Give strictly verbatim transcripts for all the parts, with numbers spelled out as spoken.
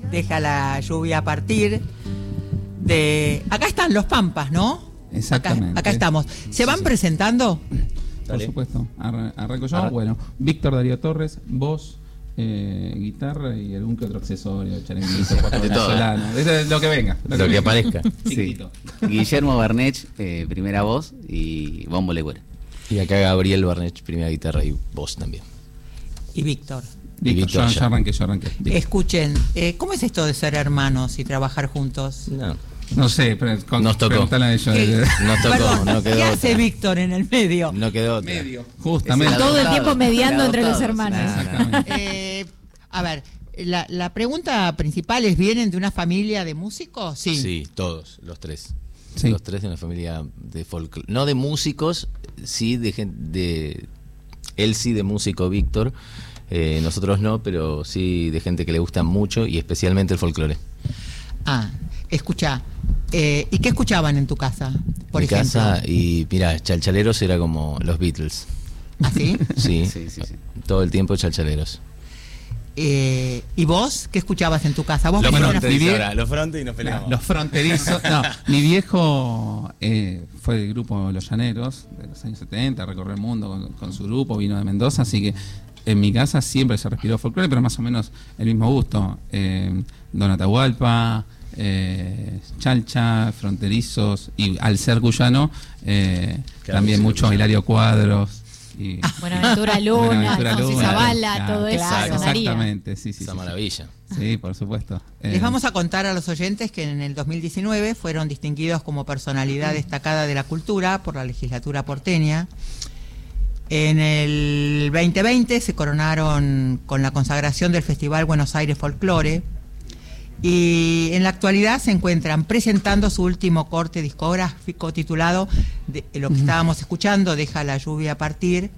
Deja la lluvia partir. De acá están los Pampas, ¿no? Exactamente. Acá, acá estamos. ¿Se van sí, sí. presentando? Por Dale. supuesto. Ar arranco yo. Arran bueno, Víctor Darío Torres, voz, eh, guitarra y algún que otro accesorio, charanguito, cuatro venezolano. Lo que venga. Lo, lo que, que aparezca. Sí. Guillermo Barnech, eh, primera voz, y bombo legüera. Y acá Gabriel Barnech, primera guitarra y voz también. Y Víctor. Víctor, yo, yo arranqué, yo arranqué. Víctor. Escuchen, eh, ¿cómo es esto de ser hermanos y trabajar juntos? No. No sé, pero con, nos tocó. A ellos. Nos tocó, Perdón, no quedó ¿qué otra. hace Víctor en el medio? No quedó otra. Medio. Justamente. Todo el tiempo mediando entre los hermanos. Exactamente. eh, a ver, la, la pregunta principal es, ¿vienen de una familia de músicos? Sí. Sí, todos, los tres. Sí. Los tres de una familia de folclore. No de músicos, sí de gente de él sí de músico, Víctor. Eh, nosotros no, pero sí de gente que le gusta mucho y especialmente el folclore. Ah, escucha, eh, ¿y qué escuchaban en tu casa, por Mi ejemplo? casa, y mira, Chalchaleros era como los Beatles. ¿Ah, sí? Sí, sí, sí, sí. Todo el tiempo Chalchaleros. Eh, ¿Y vos qué escuchabas en tu casa? ¿Vos los bueno, fronterizos, ahora, los fronte y nos peleamos. Los fronterizos. No, mi viejo eh, fue del grupo Los Llaneros de los años setenta, recorrió el mundo con, con su grupo, vino de Mendoza, así que en mi casa siempre se respiró folclore, pero más o menos el mismo gusto. Eh, Don Atahualpa, eh, Chalcha, fronterizos, y al ser cuyano, eh, claro, también mucho cuyano. Hilario Cuadros. Y ah, Buenaventura Luna, Buenaventura José Luna, Zavala, claro, todo eso. claro, exactamente, sí, sí. Esa sí, maravilla. Sí, por supuesto. Les eh, vamos a contar a los oyentes que en el dos mil diecinueve fueron distinguidos como personalidad destacada de la cultura por la legislatura porteña. En el veinte veinte se coronaron con la consagración del Festival Buenos Aires Folklore y en la actualidad se encuentran presentando su último corte discográfico titulado de, lo que estábamos escuchando, Deja la lluvia partir.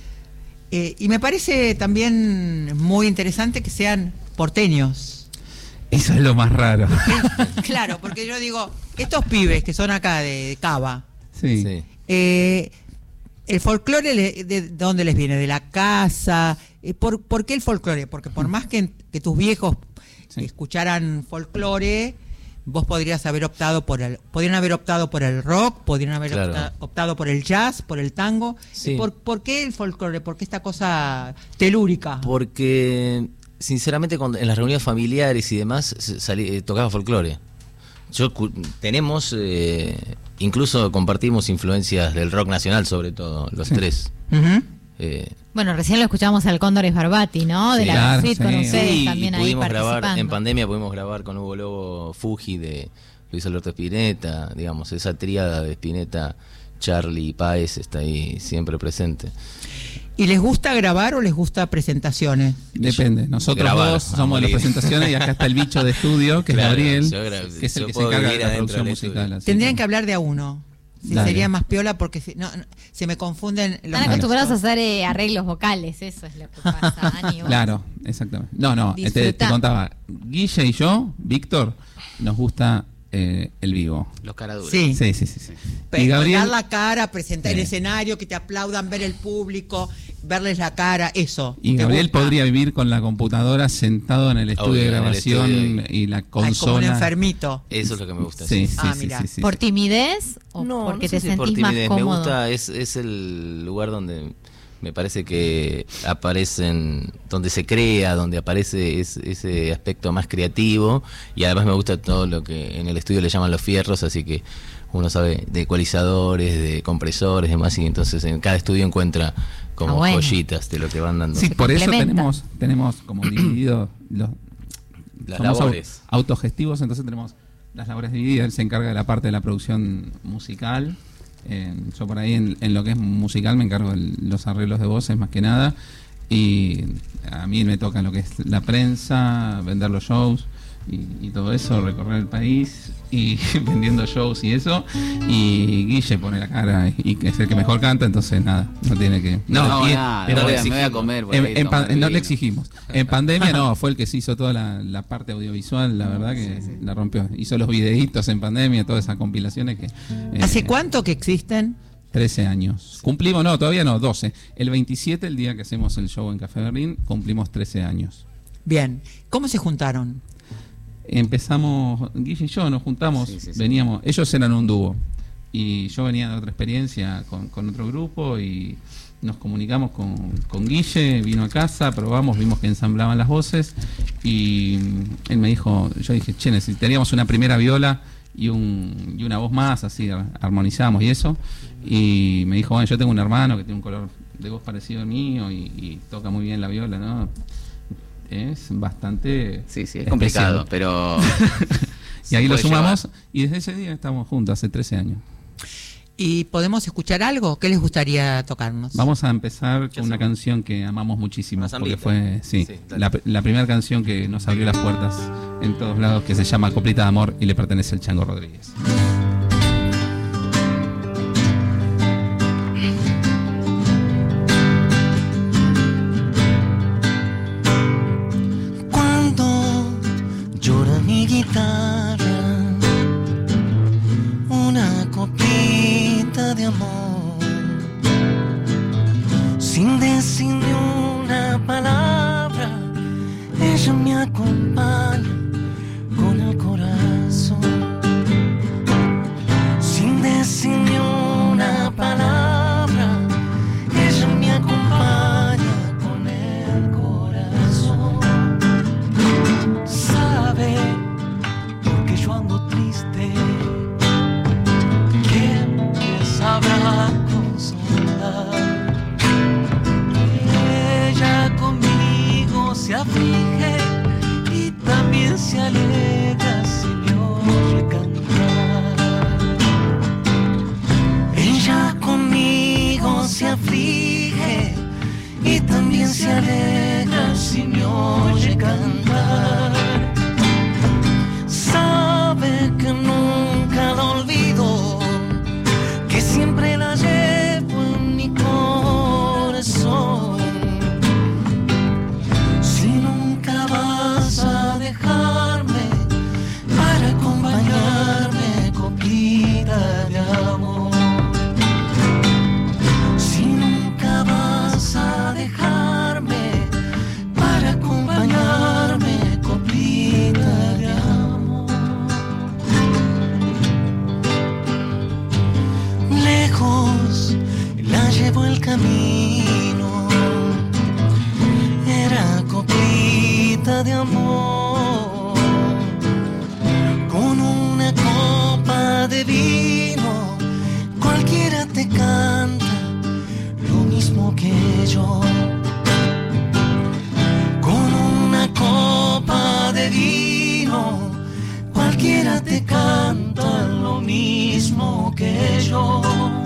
Eh, y me parece también muy interesante que sean porteños. Eso es lo más raro. Claro, porque yo digo, estos pibes que son acá de, de Cava, sí. Sí. Eh, ¿el folclore de, de dónde les viene? ¿De la casa? Eh, ¿por, ¿Por qué el folclore? Porque por más que, que tus viejos sí. escucharan folclore, vos podrías haber optado por el, podrían haber optado por el rock, podrían haber claro. optado, optado por el jazz, por el tango. Sí. ¿Por, ¿Por qué el folclore? ¿Por qué esta cosa telúrica? Porque, sinceramente, cuando, en las reuniones familiares y demás, salí, eh, tocaba folclore. Yo tenemos, eh, incluso compartimos influencias del rock nacional, sobre todo, los sí. tres. Uh-huh. eh, bueno, recién lo escuchamos al Cóndores Barbati, ¿no? De sí, la claro, Fit sí. con ustedes sí, también y ahí pudimos grabar, participando. en pandemia pudimos grabar con Hugo Lobo Fuji de Luis Alberto Spinetta, digamos, esa tríada de Spinetta, Charlie y Páez está ahí siempre presente. ¿Y les gusta grabar o les gusta presentaciones? Depende. Nosotros grabar, dos somos las presentaciones y acá está el bicho de estudio, que claro, es Gabriel, gra- que es el que se puedo encarga de vivir la adentro producción del musical. así Tendrían que- que hablar de a uno. Si Dale. sería más piola porque si, no, no, se me confunden los Están acostumbrados a hacer eh, arreglos vocales, eso es lo que pasa, Ani. Claro, exactamente. No, no, te, te Disfrutá. contaba, Guille y yo, Víctor, nos gusta eh, el vivo. Los caraduras. Sí. Sí, sí, sí. sí. Pe- Y Gabriel, dar la cara, presentar el Sí. escenario, que te aplaudan, ver el público, verles la cara, eso. y ¿te Gabriel gusta? podría vivir con la computadora sentado en el estudio Obvio, de en el grabación estudio y la Ay, como un consola. enfermito. Eso es lo que me gusta. Sí, sí, Ah, sí, mira. sí, sí, ¿Por sí. timidez o No, porque no sé te si sentís por más timidez. cómodo? Me gusta, es, es el lugar donde me parece que aparecen, donde se crea, donde aparece es, ese aspecto más creativo, y además me gusta todo lo que en el estudio le llaman los fierros, así que uno sabe de ecualizadores, de compresores, demás, y entonces en cada estudio encuentra como Ah, bueno. joyitas de lo que van dando. Sí, Se por eso complementa. tenemos, tenemos como dividido los Las somos au- labores. autogestivos, entonces tenemos las labores divididas. Él se encarga de la parte de la producción musical. Eh, yo por ahí en, en lo que es musical me encargo de los arreglos de voces más que nada. Y a mí me toca lo que es la prensa, vender los shows y, y todo eso, recorrer el país y vendiendo shows y eso. Y Guille pone la cara y que es el que mejor canta, entonces nada, no tiene que... No, no, y- nada, pero no voy a- le me voy a exigimos. comer por En- ahí, en tomar pan- no vino. le exigimos. En pandemia no, fue el que se hizo toda la, la parte audiovisual, la verdad que la rompió. Hizo los videitos en pandemia, todas esas compilaciones que... eh, ¿Hace cuánto que existen? trece años. Cumplimos, no, todavía no, doce. El veintisiete, el día que hacemos el show en Café Berlín, cumplimos trece años. Bien. ¿Cómo se juntaron? Empezamos, Guille y yo nos juntamos, Sí, sí, sí. veníamos, ellos eran un dúo y yo venía de otra experiencia con, con otro grupo y nos comunicamos con, con Guille, vino a casa, probamos, vimos que ensamblaban las voces y él me dijo, yo dije, che, necesitaríamos una primera viola y, un, y una voz más, así armonizamos y eso, y me dijo, bueno, yo tengo un hermano que tiene un color de voz parecido al mío y, y toca muy bien la viola, ¿no? Es bastante Sí, sí, es especial. complicado, pero... Y ahí se lo puede sumamos llevar. y desde ese día estamos juntos, hace trece años. ¿Y podemos escuchar algo? ¿Qué les gustaría tocarnos? Vamos a empezar ¿Qué con una hacemos? canción que amamos muchísimo, Una porque zambita. fue sí, Sí, dale. la, la primera canción que nos abrió las puertas en todos lados, que se llama Coplita de Amor y le pertenece al Chango Rodríguez. Cuando llora mi guitarra, una coplita de amor, sin decir ni una palabra, ella me acompaña con el corazón, sin decir ni una palabra, ella me acompaña con el corazón. Sabe, porque yo ando triste, ¿quién me sabrá consolar? Ella conmigo se aflige y también se alegra si me oye cantar. Ella conmigo se aflige y también se alegra si me oye cantar. Sabe que nunca la olvido, que siempre la llevo en mi corazón. Si nunca vas a dejarme para acompañarme, coplita de amor. Si nunca vas a dejarme para acompañarme, coplita de amor. Lejos la llevo el camino, era coplita de amor, con una copa de vino, cualquiera te canta lo mismo que yo. Con una copa de vino, cualquiera te canta lo mismo que yo.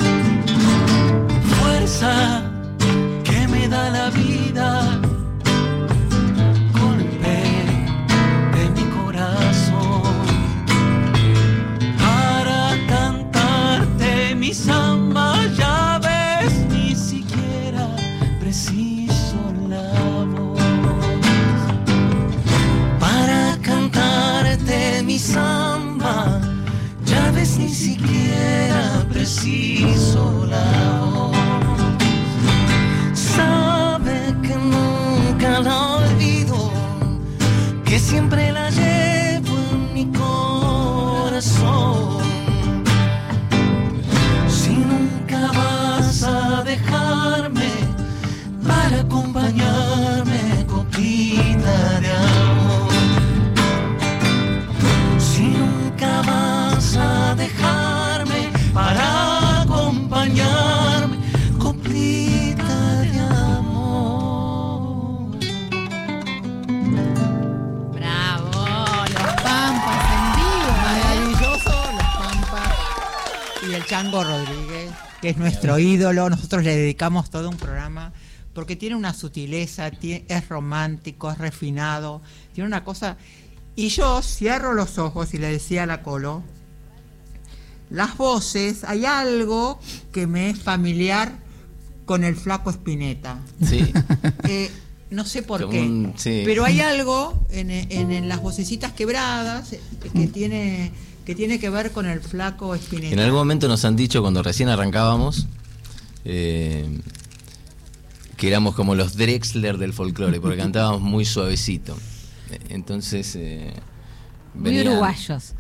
Fuerza que me da la vida, golpe de mi corazón, para cantarte mi samba, ya ves, ni siquiera preciso la voz. Para cantarte mi samba, ya ves, ni siquiera preciso la voz. Sabe que nunca la olvido, que siempre la llevo en mi corazón. Si nunca vas a dejarme para acompañarme, coplita de amor. Si nunca vas a dejarme para acompañarme, coplita de amor. Bravo, los Pampas en vivo. Maravilloso, Los Pampas y el Chango Rodríguez, que es nuestro ídolo. Nosotros le dedicamos todo un programa porque tiene una sutileza, tie- es romántico, es refinado, tiene una cosa. Y yo cierro los ojos y le decía a la Colo, las voces, hay algo que me es familiar con el Flaco Spinetta. Sí. Eh, no sé por Como qué, un- sí. pero hay algo en, en- en las vocecitas quebradas eh, que tiene que tiene que ver con el Flaco Spinetta. En algún momento nos han dicho cuando recién arrancábamos eh, que éramos como los Drexler del folclore, porque cantábamos muy suavecito. Entonces, eh, Muy venían- uruguayos.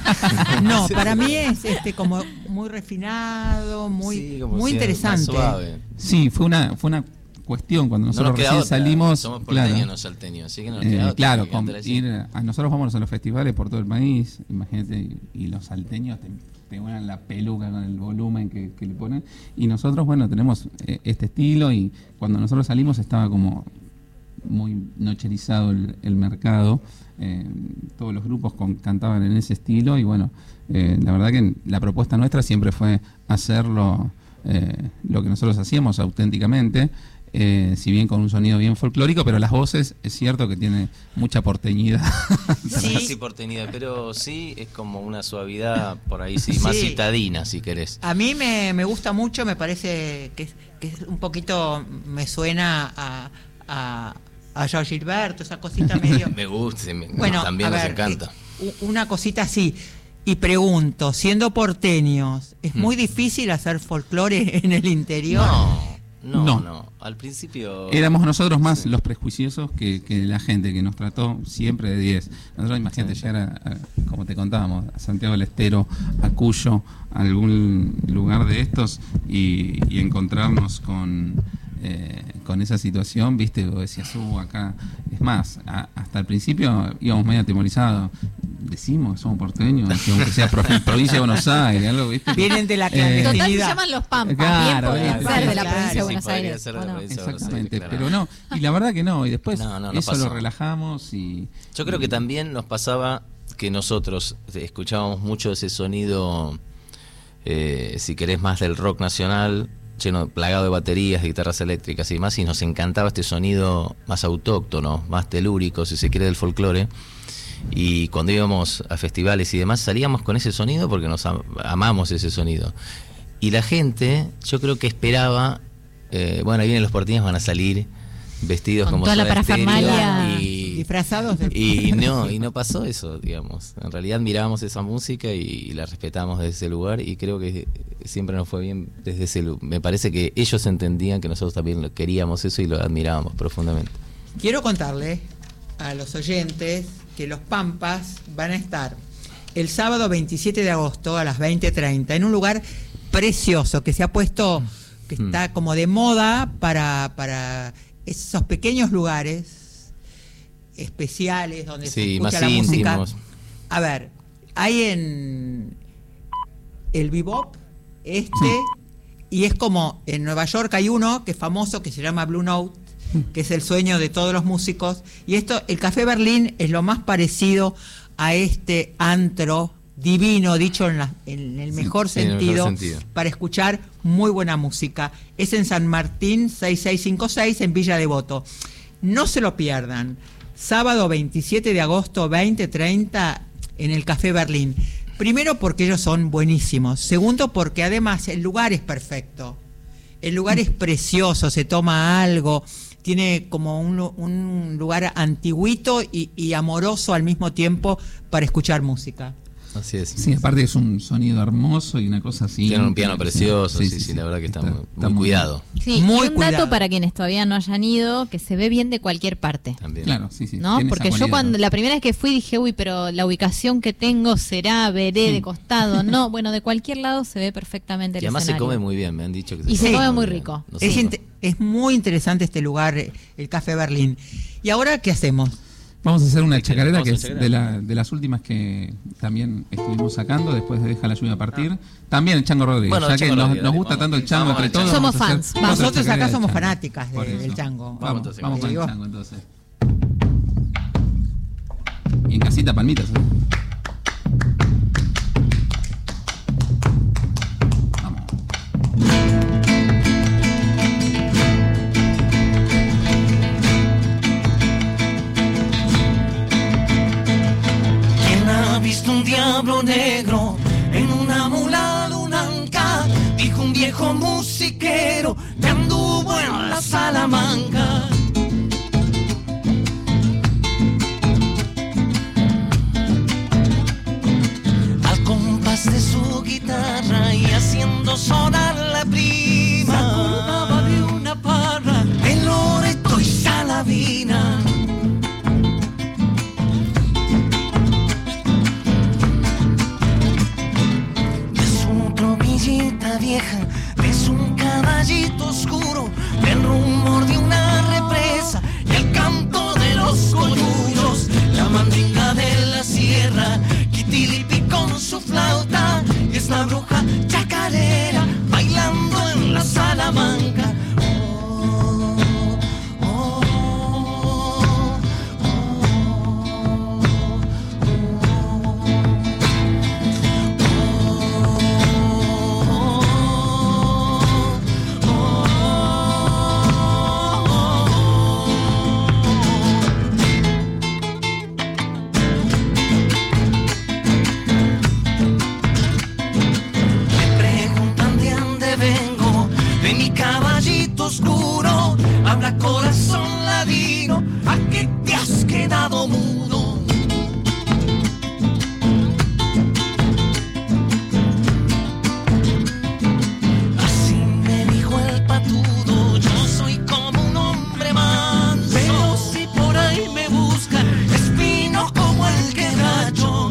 No, para mí es este como muy refinado, muy, Sí, como muy si- más interesante. suave. Sí, fue una, fue una cuestión cuando No nosotros nos queda recién otra, salimos. somos claro, porteños, no salteños, así que no nos eh, queda otra claro, que con cantar así. ir a nosotros vamos a los festivales por todo el país, imagínate, y, y los salteños te, te vuelan la peluca con el volumen que, que le ponen, y nosotros, bueno, tenemos eh, este estilo, y cuando nosotros salimos estaba como muy nocherizado el, el mercado, eh, todos los grupos con, cantaban en ese estilo, y bueno, eh, la verdad que la propuesta nuestra siempre fue hacerlo eh, lo que nosotros hacíamos auténticamente, eh, si bien con un sonido bien folclórico, pero las voces es cierto que tiene mucha porteñidad. No sé Sí. si porteñidad, pero sí es como una suavidad por ahí, sí, más Sí. citadina, si querés. A mí me, me gusta mucho, me parece que es, que es un poquito, me suena a, a, a George Gilberto, esa cosita medio... Me gusta, me- Bueno, también a nos ver, encanta. eh, u- una cosita así. Y pregunto, siendo porteños, ¿es muy difícil hacer folclore en el interior? No, no, No. no, al principio... Éramos nosotros más Sí. los prejuiciosos que, que la gente que nos trató siempre de diez. Nosotros, imagínate, llegar a, a, como te contábamos, a Santiago del Estero, a Cuyo, a algún lugar de estos y, y encontrarnos con, eh, con esa situación, viste, vos decías, uh, acá. Es más, a- hasta el principio íbamos medio atemorizados. Decimos que somos porteños, que aunque sea pro- provincia de Buenos Aires, algo, viste. Vienen de la Eh, clandestinidad. Total se llaman los Pampas. Claro, Bien podrían claro, ser de la claro, provincia de sí, Buenos podría Aires. ser de ¿o la no? provincia. Exactamente, claro. pero no, y la verdad que no, y después No, no, no eso pasó. lo relajamos y... Yo creo que también nos pasaba que nosotros escuchábamos mucho ese sonido, eh, si querés, más del rock nacional, lleno, plagado de baterías, de guitarras eléctricas y demás, y nos encantaba este sonido más autóctono, más telúrico, si se quiere, del folclore. Y cuando íbamos a festivales y demás, salíamos con ese sonido porque nos am- amamos ese sonido. Y la gente, yo creo que esperaba, eh, bueno, ahí vienen los porteños, van a salir vestidos Con como toda la Soda Stereo parafernalia. y Disfrazados de... y no, y no pasó eso, digamos. En realidad admirábamos esa música y, y la respetamos desde ese lugar, y creo que siempre nos fue bien desde ese lugar. Me parece que ellos entendían que nosotros también lo queríamos eso y lo admirábamos profundamente. Quiero contarle a los oyentes que los Pampas van a estar el sábado veintisiete de agosto a las veinte treinta en un lugar precioso que se ha puesto, que Mm. está como de moda para, para esos pequeños lugares especiales donde se Sí, escucha más la música. íntimos. A ver, hay en el Bebop este, y es como en Nueva York hay uno que es famoso que se llama Blue Note, que es el sueño de todos los músicos, y esto, el Café Berlín es lo más parecido a este antro divino, dicho en, la- en el mejor sí, en el mejor sentido, sentido. para escuchar muy buena música. Es en San Martín seis seis cinco seis en Villa Devoto. No se lo pierdan. Sábado veintisiete de agosto, veinte treinta en el Café Berlín. Primero porque ellos son buenísimos. Segundo porque además el lugar es perfecto. El lugar es precioso, se toma algo, tiene como un, lu- un lugar antiguito y, y amoroso al mismo tiempo para escuchar música. Así es. Sí, aparte es un sonido hermoso y una cosa así. Tienen un piano precioso, sí, sí, la verdad que está muy- muy cuidado. Sí, Muy y un cuidado. dato para quienes todavía no hayan ido, que se ve bien de cualquier parte. También. Claro, sí, sí. ¿No? tiene esa Porque yo cualidad. cuando la primera vez que fui dije, uy, pero la ubicación que tengo será, veré de costado. No, bueno, de cualquier lado se ve perfectamente el Y además se escenario. come muy bien, me han dicho que Y se come muy bien. rico. Nosotros- Es, inte- es muy interesante este lugar, eh, el Café Berlín. ¿Y ahora qué hacemos? Vamos a hacer una ¿Qué chacarera querés? que es Vamos a de, la, de las últimas que también estuvimos sacando después de Deja la lluvia partir. También el Chango Rodríguez, Bueno, ya el que Chango nos, Rodríguez, nos dale, gusta vamos. tanto el Chango Vamos entre al todos. Chango. vamos a hacer Somos otra Nosotros chacarera acá del somos Chango. fanáticas de- Por eso. del Chango. Vamos, Vamos entonces, vamos con el vamos. Chango entonces. Y en casita palmitas. ¿eh? Vamos. ¿Quién ha visto un diablo negro en una mula lunanca? Dijo un viejo musiquero que anduvo en la Salamanca. Al compás de su guitarra y haciendo sonar la prima, se acordaba de una parra en Loreto y Salavina. vieja es un caballito oscuro, el rumor de una represa y el canto de los coyullos, la mandinga de la sierra, Kitilipi con su flauta, y es la bruja chacarera bailando en la Salamanca. Oscuro, habla corazón ladino, ¿a qué te has quedado mudo? Así me dijo el patudo, yo soy como un hombre manso, pero si por ahí me buscan, espino como el quebracho.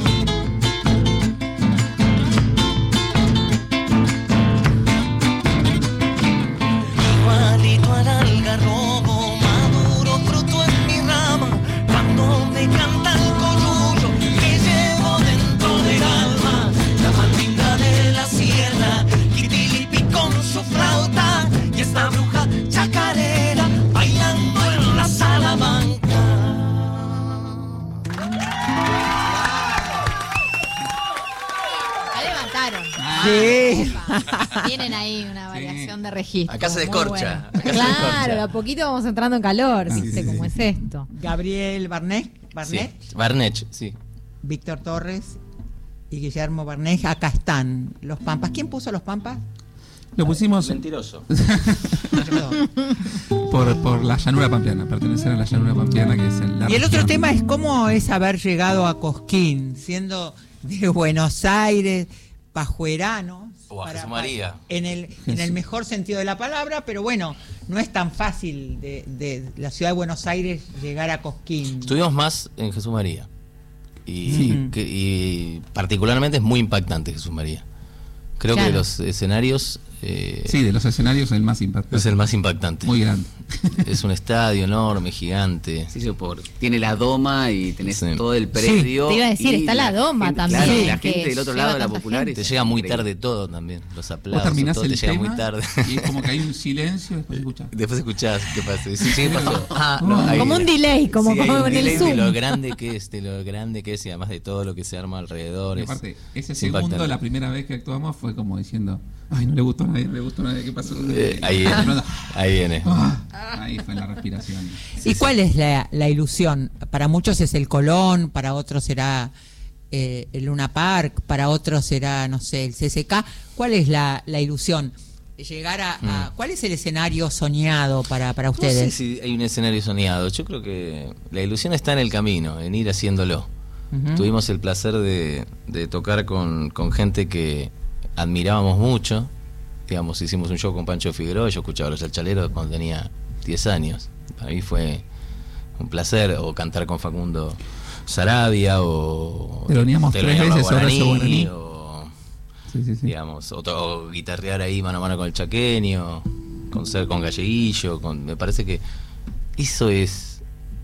Robo maduro, fruto en mi rama, cuando me canta el coyullo que llevo dentro del alma, la mandinga de la sierra, Kitilipi con su flauta, y esta bruja chacarera bailando en la Salamanca. La levantaron. Sí. Tienen ahí una variación de registro. Acá se descorcha. Muy bueno. Claro, de a poquito vamos entrando en calor, Ah, ¿viste sí, cómo sí. es esto? Gabriel Barnet, Barnet, Sí, Barnech, sí. Víctor Torres y Guillermo Barnet, acá están los Pampas. ¿Quién puso los Pampas? Lo pusimos Mentiroso. Perdón. por, por la llanura pampeana, pertenecer a la llanura pampeana, que es el, la Y el otro región. tema es cómo es haber llegado a Cosquín, siendo de Buenos Aires, pajueranos. O a para- Jesús María. En el, en el mejor sentido de la palabra, pero bueno, no es tan fácil de, de la ciudad de Buenos Aires llegar a Cosquín. Estuvimos más en Jesús María. Y, Sí. que- y particularmente es muy impactante Jesús María. Creo Claro. que de los escenarios eh, Sí, de los escenarios el más impactante. es el más impactante. Muy grande. Es un estadio enorme, gigante. Sí, sí, por, tiene la doma y tenés Sí. todo el predio. Te iba a decir, y está la doma gente- también, Claro, y la que gente del otro lleva lado de la tanta popular. gente. Te llega muy increíble. tarde todo también. Los Vos aplausos, terminás todo te el llega tema muy tarde. y es como que hay un silencio y después escuchás. Después escuchás qué pasa. Sí, sí, pasó. Ah, no, ahí- Como un delay, como sí, hay como un en el delay Zoom. de lo grande que es, de lo grande que es y además de todo lo que se arma alrededor. Y es- aparte, ese es segundo, impactante. la primera vez que actuamos, fue como diciendo, ay, no le gustó a nadie, no le gustó a nadie, ¿qué pasó? Eh, ahí viene. Ahí viene. Ah, ahí fue la respiración. ¿Y cuál es la, la ilusión? Para muchos es el Colón, para otros será eh, el Luna Park, para otros será, no sé, el C C K. ¿Cuál es la, la ilusión? Llegar a, a- ¿Cuál es el escenario soñado para, para No sé ustedes? si hay un escenario soñado. Yo creo que la ilusión está en el camino, en ir haciéndolo. Ujú. Tuvimos el placer de, de tocar con, con gente que admirábamos mucho. Digamos, hicimos un show con Pancho Figueroa, yo escuchaba a los Chalchaleros cuando tenía diez años. Para mí fue un placer, o cantar con Facundo Sarabia, o Teloneamos tres telonearlo a veces Horacio Guaraní. o, Sí, sí, sí. digamos, o, to- o guitarrear ahí mano a mano con el chaqueño, con ser con Galleguillo, con, me parece que eso es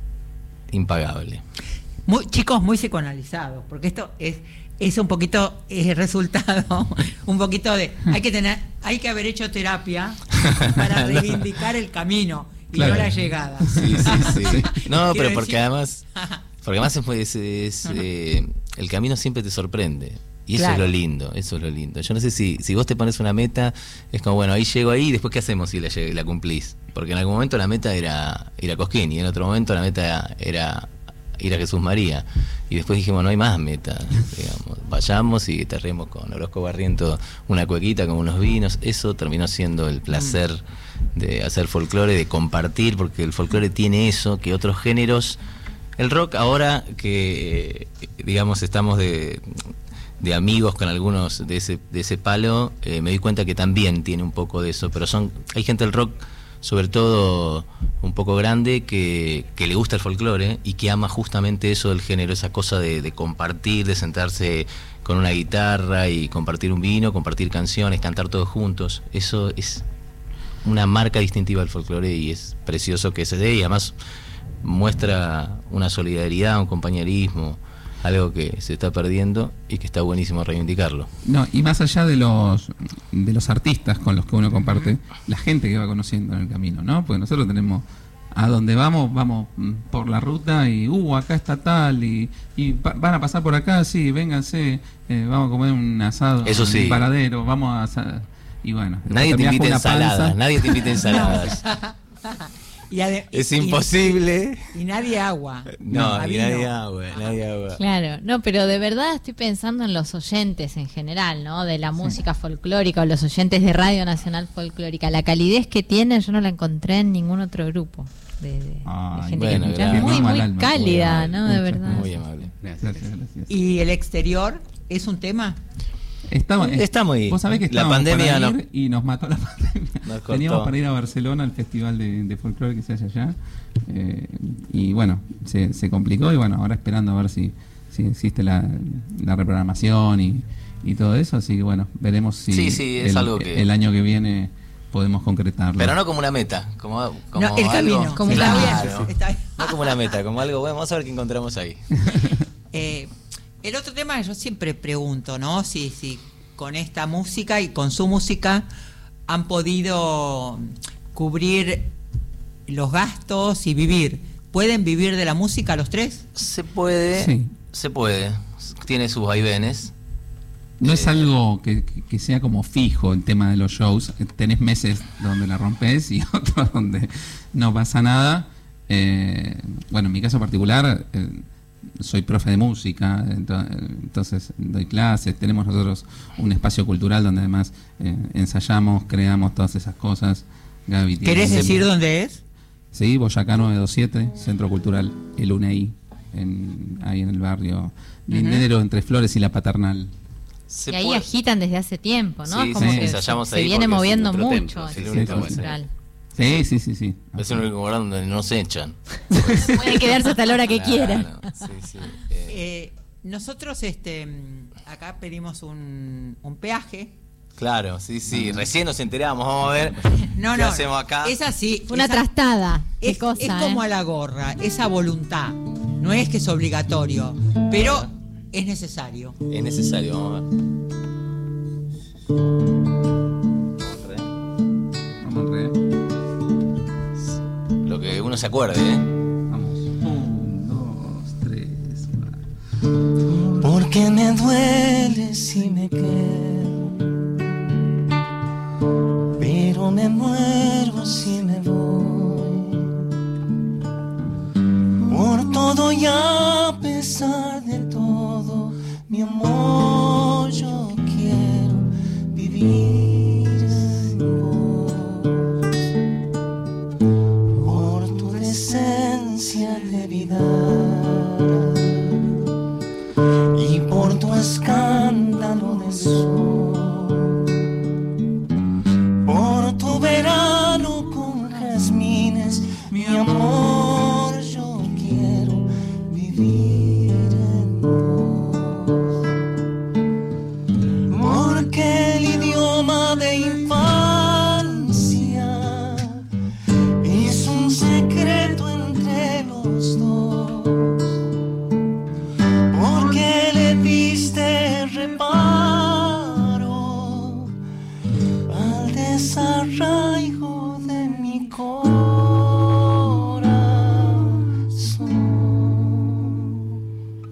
impagable. Muy, chicos muy psicoanalizados, porque esto es es un poquito es resultado un poquito de hay que tener hay que haber hecho terapia para reivindicar el camino y Claro. no la llegada. Sí, sí, sí. No, Quiero pero porque decir- además, porque además es, es, eh, el camino siempre te sorprende. Y eso Claro. es lo lindo, eso es lo lindo. Yo no sé si, si vos te pones una meta, es como, bueno, ahí llego ahí, y después ¿qué hacemos si la, lleg- la cumplís? Porque en algún momento la meta era ir a Cosquín, y en otro momento la meta era, era ir a Jesús María. Y después dijimos, no hay más metas, digamos. Vayamos y guitarremos con Orozco Barriento una cuequita con unos vinos. Eso terminó siendo el placer de hacer folclore, de compartir, porque el folclore tiene eso que otros géneros... El rock ahora que, eh, digamos, estamos de, de amigos con algunos de ese, de ese palo, eh, me di cuenta que también tiene un poco de eso, pero son hay gente del rock sobre todo un poco grande, que, que le gusta el folclore y que ama justamente eso del género, esa cosa de, de compartir, de sentarse con una guitarra y compartir un vino, compartir canciones, cantar todos juntos. Eso es una marca distintiva del folclore y es precioso que se dé, y además muestra una solidaridad, un compañerismo, algo que se está perdiendo y que está buenísimo reivindicarlo. No, y más allá de los de los artistas con los que uno comparte, la gente que va conociendo en el camino, ¿no? Porque nosotros tenemos, a donde vamos, vamos por la ruta y, uh, acá está tal, y, y pa- van a pasar por acá, sí, vénganse, eh, vamos a comer un asado, Eso sí. un paradero, vamos a... asa- Y bueno, Nadie te terminás invita con una ensaladas, panza. nadie te invita ensaladas. Y ade- Es y- imposible. Y, nadie agua. No, a y mí nadie no. agua, nadie agua. Claro, no, pero de verdad estoy pensando en los oyentes en general, ¿no? De la música folclórica o los oyentes de Radio Nacional Folclórica. La calidez que tienen yo no la encontré en ningún otro grupo de, de- Ay, de gente bueno, que escucha. gracias. Muy, Mal muy alma. cálida, Muy ¿no? De amable. verdad. Muy amable. Gracias. Gracias, gracias. ¿Y el exterior es un tema? Estamos, Está muy- Vos sabés que la estábamos pandemia para no- ir y nos mató la pandemia. Nos cortó. Teníamos para ir a Barcelona al festival de, de folclore que se hace allá. Eh, y bueno, se, se complicó y bueno, ahora esperando a ver si, si existe la, la reprogramación y, y todo eso. Así que bueno, veremos si Sí, sí, es el, algo que- el año que viene podemos concretarlo. Pero no como una meta, como, como No, el algo- camino. Como está claro. bien, está bien. No como una meta, como algo, bueno, vamos a ver qué encontramos ahí. Eh, el otro tema que yo siempre pregunto, ¿no? Si, si con esta música y con su música han podido cubrir los gastos y vivir. ¿Pueden vivir de la música los tres? Se puede, Sí. se puede, tiene sus vaivenes. No es Eh, algo que, que- que sea como fijo el tema de los shows. Eh, Tenés meses donde la rompes y otros donde no pasa nada. Eh, bueno, en mi caso particular, eh, soy profe de música, ento- entonces doy clases. Tenemos nosotros un espacio cultural donde además eh, ensayamos, creamos todas esas cosas. Gaby tiene- ¿Querés decir dónde es? Sí, Boyacá novecientos veintisiete, Centro Cultural El UNEI, en, ahí en el barrio Lindero, entre Flores y La Paternal. se Y ahí puede- aggitan desde hace tiempo, ¿no? Sí, Como sí, que ensayamos se ahí viene porque es moviendo nuestro mucho templo, el sí, el centro único, cultural. Sí, sí, sí, sí. Es el único lugar donde no se echan. Puede quedarse hasta la hora que Claro, quiera. sí, sí, eh, Eh, nosotros este, acá pedimos un, un peaje. claro, sí, sí. Recién nos enteramos, vamos a ver No, qué no, hacemos acá. es así. Fue una es a- trastada. Qué Es, cosa, es como ¿eh? a la gorra, esa voluntad. No es que es obligatorio, pero es necesario. Es necesario, vamos a ver. Vamos, re. Lo que uno se acuerde, ¿eh? Vamos. Un, dos, tres. va. Porque me duele si me quedo, pero me muero si me voy. Por todo y a pesar de todo, mi amor, yo quiero vivir en vos. Por tu decencia de vida y por tu escándalo de sol, por tu verano con jazmines, mi amor, yo quiero vivir en vos. Porque el idioma de infancia es un secreto entre los dos. Porque le diste reparo al desarraigo de mi corazón.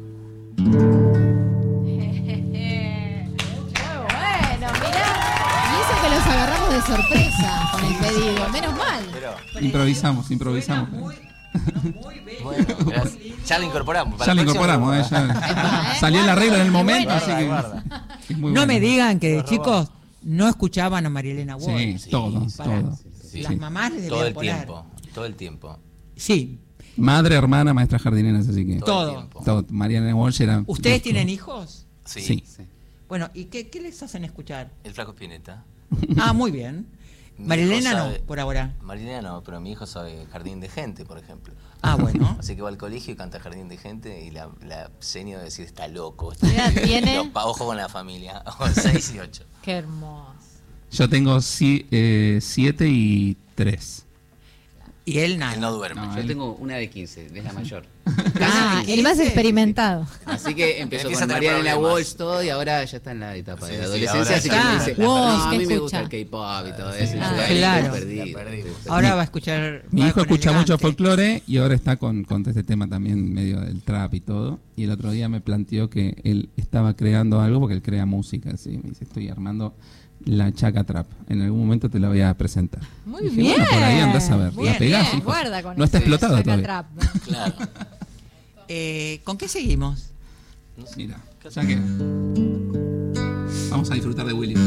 Bueno, mirá. Y eso que los agarramos de sorpresa con el pedido. Menos mal. Pero, Improvisamos, improvisamos. bueno, gracias. Ya lo incorporamos. para Ya lo el próximo incorporamos, eh, programa. ya salió el arreglo en el momento, Bueno. así que Guarda, es muy No bueno. me digan que Lo chicos no escuchaban a Marielena Wall. Sí, todos, Para- todos. Sí. Las mamás les Todo debían el poner. tiempo, todo el tiempo. Sí, Madre, hermana, maestra jardineras, así que. Todo. el tiempo. Todo. Mariana Walsh era. ¿ustedes tienen hijos? Sí. Sí. Bueno, ¿y qué, qué les hacen escuchar? El Flaco Spinetta. Ah, muy bien. Mi Marilena hijo no, sabe- por ahora. Marilena no, pero mi hijo sabe Jardín de Gente, por ejemplo. Ah, bueno. Así que va al colegio y canta Jardín de Gente y la, la seño de decir está loco. Está ¿Qué edad tiene? Pero, pa- ojo con la familia. seis y ocho. Qué hermoso. Yo tengo si- eh, siete y tres. Y él nada. Él no duerme. No, Yo él- tengo una de quince, es la mayor. Ah, el más quince. experimentado. Así que empezó Empieza con a tener Mariana en la problemas. Walsh todo y ahora ya está en la etapa Sí, de la sí, adolescencia, ahora así que ya. me dice, Wow, "No, a ¿qué mí me escucha? gusta el K-pop y todo Sí, eso. Y ah, yo, "Ay, claro. estoy perdido, La perdimos. estoy Ahora perdido". va a escuchar. Mi va hijo con escucha mucho Elegante. folclore y ahora está con, con este tema también medio del trap y todo. Y el otro día me planteó que él estaba creando algo porque él crea música. Así. Me dice, estoy armando la Chaca Trap. En algún momento te la voy a presentar. Muy Dije, bien. bueno, por ahí andás a ver. Muy La pegás, bien, hijo. guarda con No está ese explotado Chaca todavía. Trap. Claro. Eh, ¿Con qué seguimos? Mira, ya que vamos a disfrutar de Willy.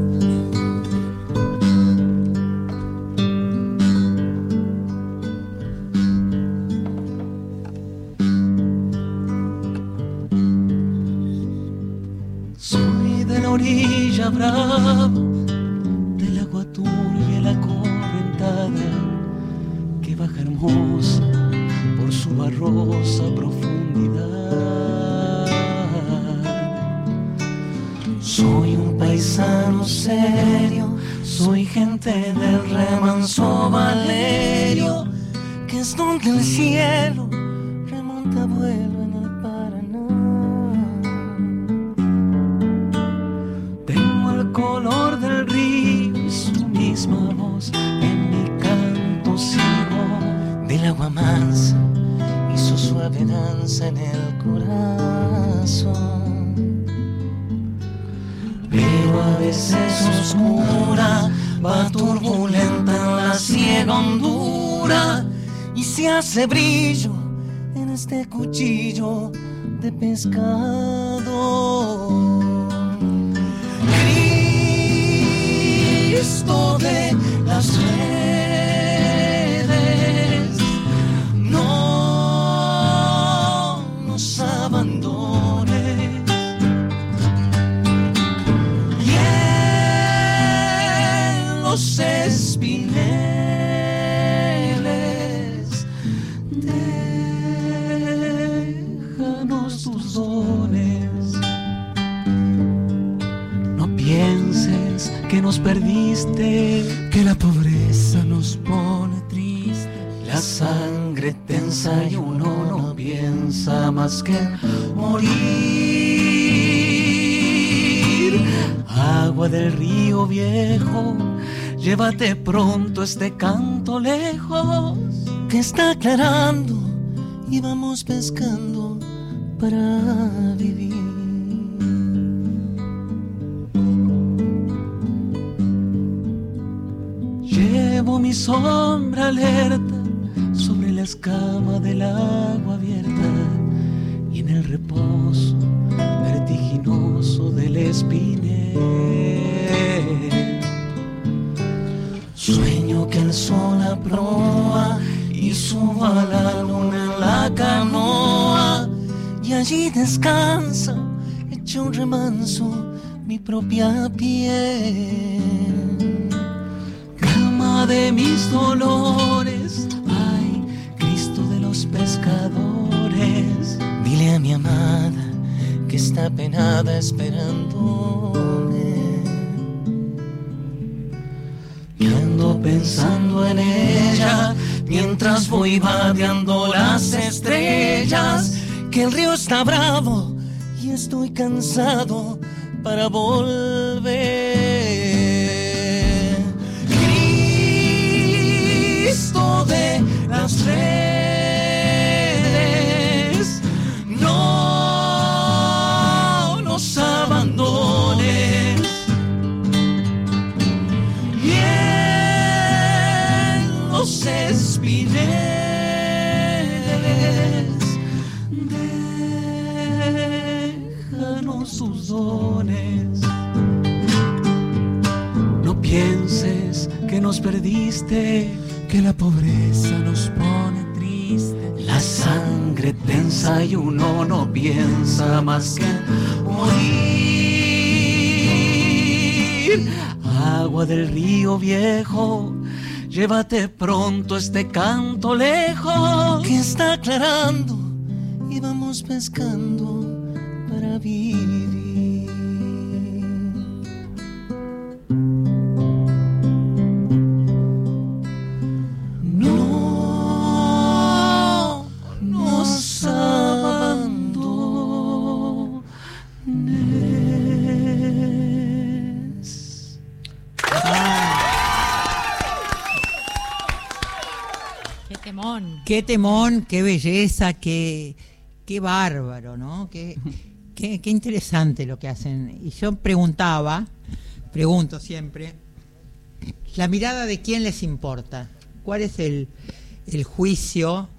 Soy de la orilla brava, del agua turbia la correntada que baja hermosa por su barrosa profundidad. Soy un paisano serio, soy gente del remanso Valerio, que es donde el cielo remonta vuelo en el Paraná. Tengo el color del río y su misma voz, en mi canto sigo del agua mansa y su suave danza en el corazón. Pero a veces oscura, va turbulenta en la ciega hondura y se hace brillo en este cuchillo de pescado. Cristo de las redes, no nos abandones. Y en los espineles, déjanos tus dones. No pienses que nos perdiste, que la pobreza nos pone triste. La sangre tensa y uno no piensa más que en morir. Agua del río viejo, llévate pronto este canto lejos, que está aclarando y vamos pescando para vivir. Llevo mi sombra alerta sobre la escama del agua abierta y en el reposo vertiginoso del espinel. Sueño que el sol aproa y subo a la luna en la canoa y allí descansa, hecho un remanso, mi propia piel. Calma de mis dolores, ay, Cristo de los pescadores. Dile a mi amada que está penada esperándome. Y ando pensando en ella mientras voy vadeando las estrellas. Que el río está bravo y estoy cansado para volver. Cristo de las redes, no nos abandones. Y en los espineles, déjanos tus dones. No pienses que nos perdiste, que la pobreza nos pone triste. La sangre tensa y uno no piensa más que en morir. Agua del río viejo, llévate pronto este canto lejos, que está aclarando y vamos pescando para vivir. No nos abandones. Qué temón. Qué temón, qué belleza, qué, qué bárbaro, ¿no? Qué, qué, qué interesante lo que hacen. Y yo preguntaba, pregunto siempre, ¿la mirada de quién les importa? ¿Cuál es el, el juicio?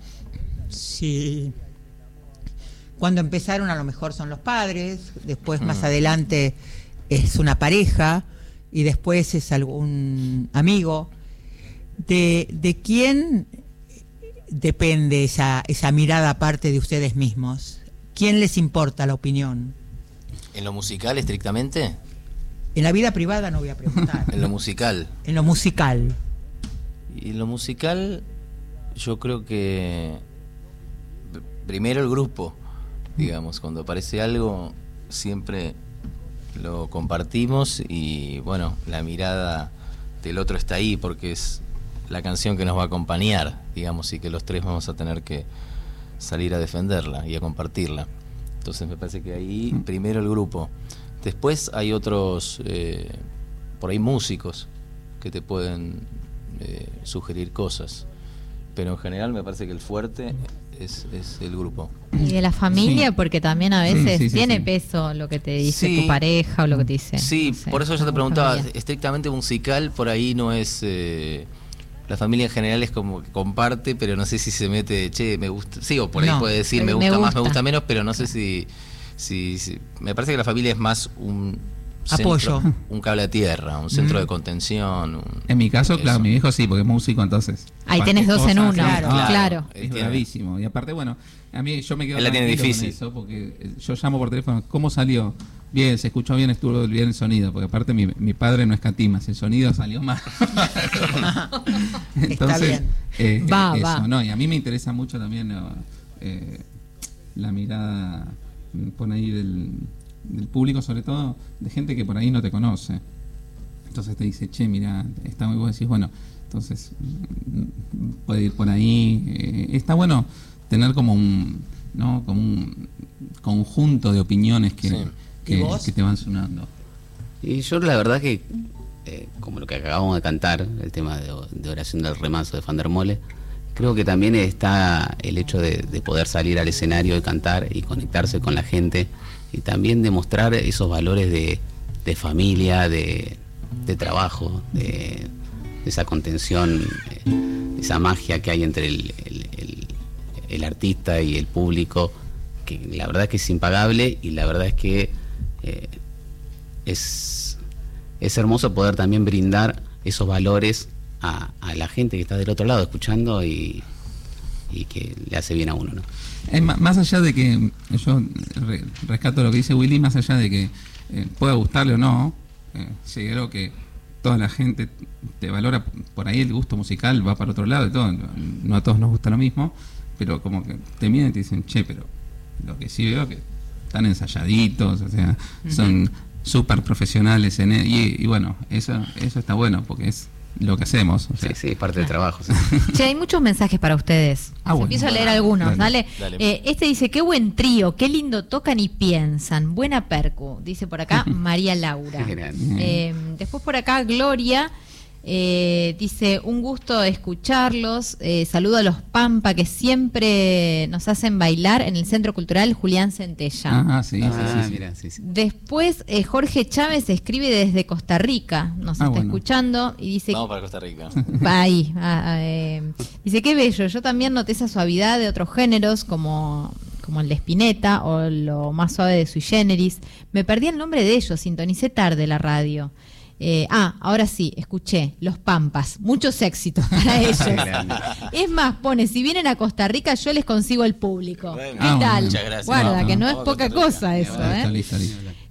Si cuando empezaron a lo mejor son los padres, después más adelante es una pareja y después es algún amigo. ¿De, de quién depende esa, esa mirada aparte de ustedes mismos? ¿Quién les importa la opinión? ¿En lo musical estrictamente? En la vida privada no voy a preguntar. En lo musical. En lo musical. Y en lo musical, yo creo que pr- primero el grupo, digamos, cuando aparece algo siempre lo compartimos y bueno, la mirada del otro está ahí porque es la canción que nos va a acompañar, digamos, y que los tres vamos a tener que salir a defenderla y a compartirla. Entonces me parece que ahí primero el grupo. Después hay otros, eh, por ahí músicos que te pueden eh, sugerir cosas, pero en general me parece que el fuerte es, es el grupo. Y de la familia, Sí. porque también a veces Sí, sí, sí, tiene sí. peso lo que te dice Sí. tu pareja o lo que te dice. Sí, no sé, por eso yo te alguna preguntaba, familia. estrictamente musical, por ahí no es... Eh, la familia en general es como que comparte, pero no sé si se mete, che, me gusta... Sí, o por ahí No, puede decir, me me gusta, más, me gusta. gusta menos, pero no sé si... si, si- me parece que la familia es más un... Apoyo. centro, un cable a tierra, un centro Mm. de contención. un- En mi caso, eso. claro, mi viejo sí, porque es músico, entonces. Ahí cualquier tenés dos en cosa, uno, sí, claro. claro. Él Es tiene- bravísimo. Y aparte, bueno, a mí yo me quedo Él la tiene tranquilo con difícil. eso, porque eh, yo llamo por teléfono, ¿cómo salió? Bien, se escuchó bien, estuvo bien el sonido, porque aparte mi, mi padre no escatima, si el sonido salió mal. Entonces, bien. eh, Va, eso, va. no, y a mí me interesa mucho también ¿no? eh, la mirada mm, por ahí del, del público, sobre todo de gente que por ahí no te conoce. Entonces te dice, che, mira, está muy bueno, decís, bueno, entonces mm, puede ir por ahí. Eh, está bueno tener como un, ¿no? Como un conjunto de opiniones que, Sí. que, ¿Y vos? que te van sonando. Y yo la verdad que, eh, como lo que acabamos de cantar, el tema de, de Oración del Remanso de Van der Mole, creo que también está el hecho de, de poder salir al escenario y cantar y conectarse con la gente y también demostrar esos valores de, de familia, de, de trabajo, de, de esa contención, eh, esa magia que hay entre el, el- el- el artista y el público, que la verdad es que es impagable y la verdad es que eh, es, es hermoso poder también brindar esos valores a, a la gente que está del otro lado escuchando y, y que le hace bien a uno, ¿no? Es ma- más allá de que yo re- rescato lo que dice Willy, más allá de que eh, pueda gustarle o no, eh, sí, creo que toda la gente te valora, por ahí el gusto musical va para otro lado y todo, no, no a todos nos gusta lo mismo, pero como que te miran y te dicen, che, pero lo que sí veo que están ensayaditos, o sea, son súper profesionales en e- y, y bueno, eso eso está bueno porque es lo que hacemos. O sea, Sí, sí, es parte del trabajo. Sí. Che, hay muchos mensajes para ustedes. Ah, bueno. Empiezo a leer algunos, Dale. dale. Dale. Eh, este dice, qué buen trío, qué lindo tocan y piensan. Buena percu, dice por acá María Laura. Qué grande. Eh, después por acá Gloria eh, dice, un gusto escucharlos. Eh, saludo a los Pampa que siempre nos hacen bailar en el Centro Cultural Julián Centella. Ah, sí, sí, Ah, sí, sí. mira, sí, sí. Después eh, Jorge Chávez escribe desde Costa Rica, nos Ah, está bueno. escuchando y dice... Vamos para Costa Rica. Va ahí. ah, ah, eh, dice, qué bello. Yo también noté esa suavidad de otros géneros, como, como el de Spinetta o lo más suave de Sui Generis. Me perdí el nombre de ellos, sintonicé tarde la radio. Eh, ah, ahora sí, escuché, Los Pampas. Muchos éxitos para ellos. grande. Es más, pone, si vienen a Costa Rica, yo les consigo el público. Bueno, ¿Qué ah, tal? muchas gracias. Guarda, No, que no no, es vamos a poca Costa Rica. cosa eso, Listo, ¿eh? listo, listo.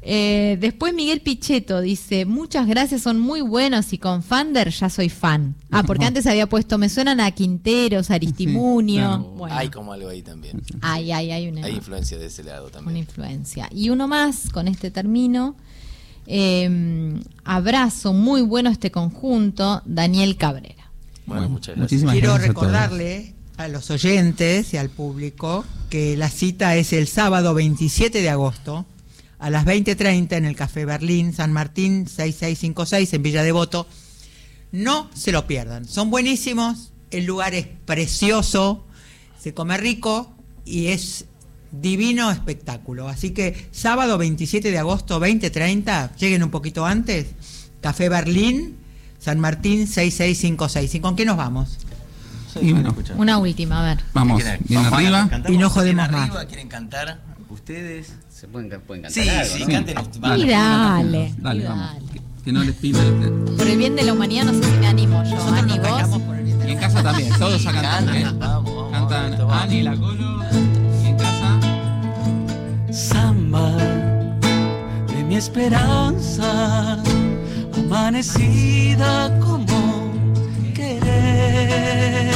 Eh, después Miguel Pichetto dice, muchas gracias, son muy buenos y con Fander ya soy fan. Ah, porque antes había puesto, me suenan a Quinteros, Aristimunio. Sí, claro. Bueno, Hay como algo ahí también. hay, hay, hay una, Hay influencia de ese lado una también. influencia. Y uno más, con este termino. Eh, abrazo, muy bueno este conjunto, Daniel Cabrera. Bueno, muchas gracias. Muchísimas Quiero gracias a todos. recordarle a los oyentes y al público que la cita es el sábado veintisiete de agosto a las veinte treinta en el Café Berlín, San Martín seis seis cinco seis en Villa Devoto. No se lo pierdan, son buenísimos, el lugar es precioso, se come rico y es divino espectáculo. Así que sábado veintisiete de agosto, veinte treinta, lleguen un poquito antes, Café Berlín, San Martín seis seis cinco seis. ¿Y con qué nos vamos? Y bueno, Una última, a ver. vamos ¿Quieren- bien vamos a- arriba. cantamos Y no bien jodemos arriba? más. ¿Quieren cantar ustedes? Se pueden, pueden cantar Sí, algo, sí, ¿no? canten. Dale, Y dale, dale, y vamos. dale. Que, que no les pida. Por el bien de la humanidad, no sé si me animo yo. Nosotros Ani, nos callamos vos. por el bien de Y la en casa también, todos a cantar. Canten, ¿eh? vamos, vamos, Cantan esto va. Ani, la Colo. Y en casa. Samba de mi esperanza, amanecida como querer.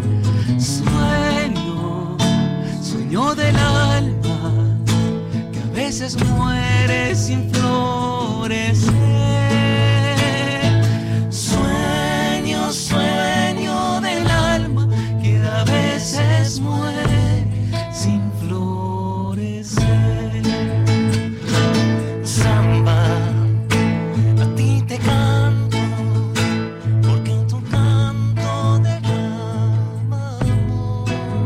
Sueño, sueño del alma, que a veces muere sin florecer. Sueño, sueño del alma, que a veces muere sin florecer. Samba, a ti te canto, porque en tu canto derrama amor.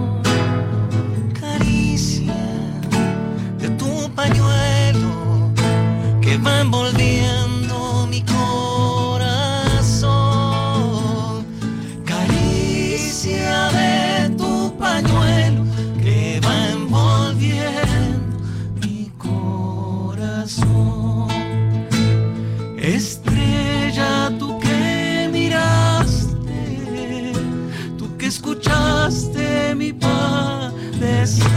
Caricia de tu pañuelo que va envolviendo mi corazón. Caricia de tu pañuelo que va envolviendo mi corazón. Estrella, tú que miraste, tú que escuchaste mi padecer.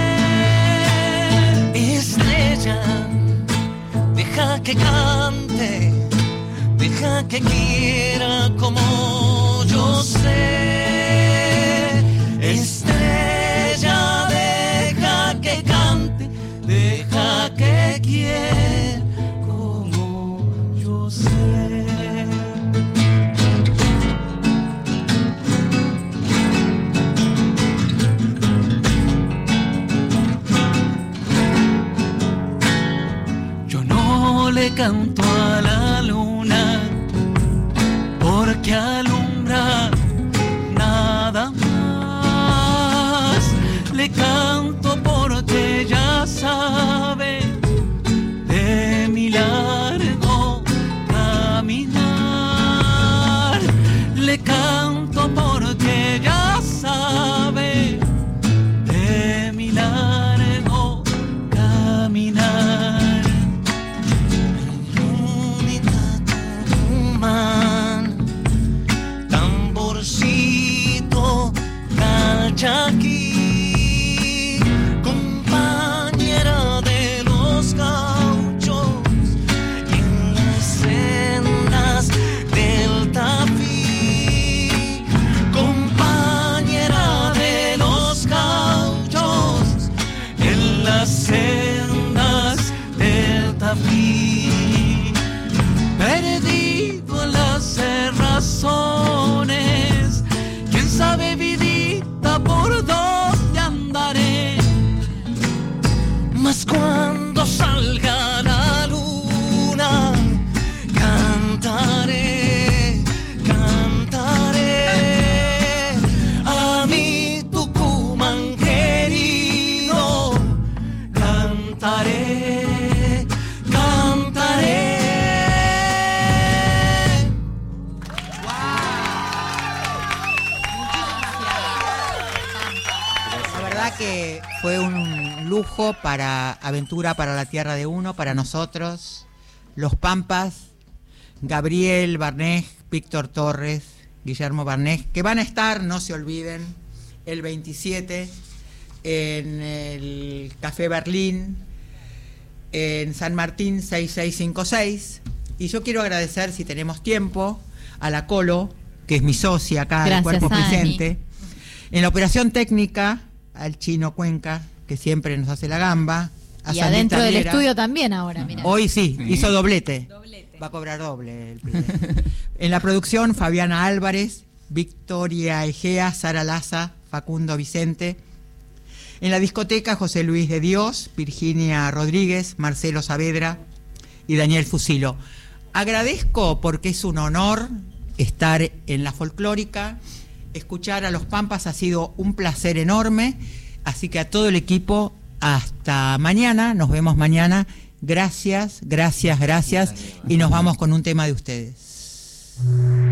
Estrella, deja que cante, deja que quiera como yo sé. Estrella, deja que cante, deja que quiera como yo sé. Yo no le canto a la luna porque alumbra nada más. Le canto porque ya sabe de mi largo caminar. Le canto porque ya sabe de mi largo caminar. Unidad humana, tamborcito, calchaquí, compañera de los gauchos, y en las sendas del Tafí, compañera de los gauchos, en las sendas del Tafí, perdido en las cerrazones, quién sabe vidita por dónde andaré, mas cuando salga la luna cantaré, cantaré a mi Tucumán querido, cantaré, cantaré. La verdad que fue un lujo para Aventura para la Tierra de Uno, para nosotros, Los Pampas, Gabriel Barnés, Víctor Torres, Guillermo Barnés, que van a estar, no se olviden, el veintisiete en el Café Berlín, en San Martín seis seis cinco seis. Y yo quiero agradecer, si tenemos tiempo, a la Colo, que es mi socia acá del Cuerpo Ani. Presente. En la operación técnica, al Chino Cuenca, que siempre nos hace la gamba. A Y Sandrita adentro del Viera. estudio también ahora, mira. Hoy sí, Sí. hizo doblete. Doblete. Va a cobrar doble. El pibe. En la producción, Fabiana Álvarez, Victoria Egea, Sara Laza, Facundo Vicente. En la discoteca, José Luis de Dios, Virginia Rodríguez, Marcelo Saavedra y Daniel Fusilo. Agradezco porque es un honor estar en la folclórica. Escuchar a los Pampas ha sido un placer enorme. Así que a todo el equipo, hasta mañana. Nos vemos mañana. Gracias, gracias, gracias. Y nos vamos con un tema de ustedes.